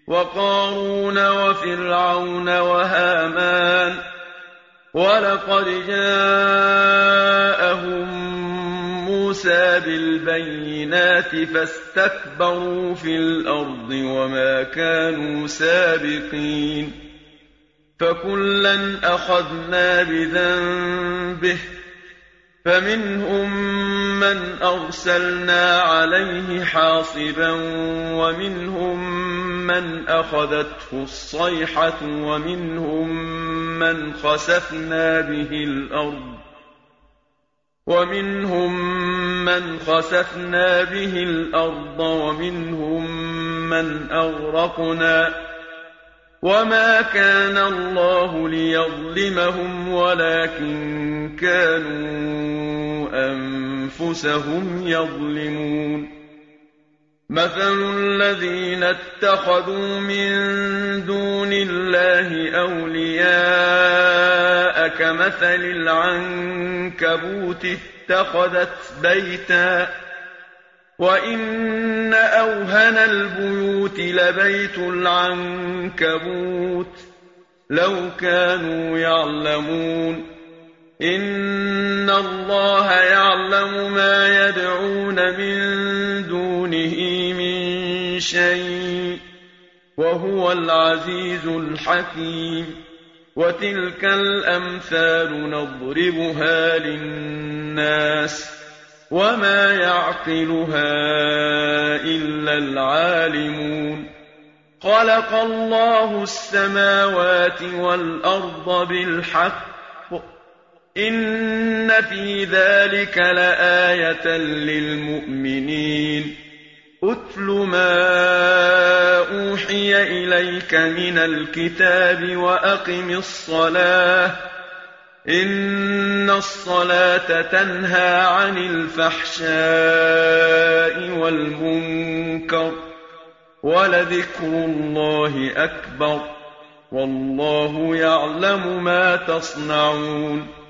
وقارون وفرعون وهامان، ولقد جاءهم موسى بالبينات فاستكبروا في الأرض وما كانوا سابقين. فكلا أخذنا بذنبه، فمنهم من أرسلنا عليه حاصبا، ومنهم من أخذته الصيحة، ومنهم من خسفنا به الأرض، ومنهم من أغرقنا. وما كان الله ليظلمهم ولكن كانوا أنفسهم يظلمون. مثل الذين اتخذوا من دون الله أولياء كمثل العنكبوت اتخذت بيتا، وإن أوهن البيوت لبيت العنكبوت لو كانوا يعلمون. إن الله يعلم ما يدعون من دونه من شيء، وهو العزيز الحكيم. وتلك الأمثال نضربها للناس وما يعقلها إلا العالمون. خلق الله السماوات والأرض بالحق، إن في ذلك لآية للمؤمنين. أتل ما أوحي إليك من الكتاب وأقم الصلاة، إن الصلاة تنهى عن الفحشاء والمنكر، ولذكر الله أكبر، والله يعلم ما تصنعون.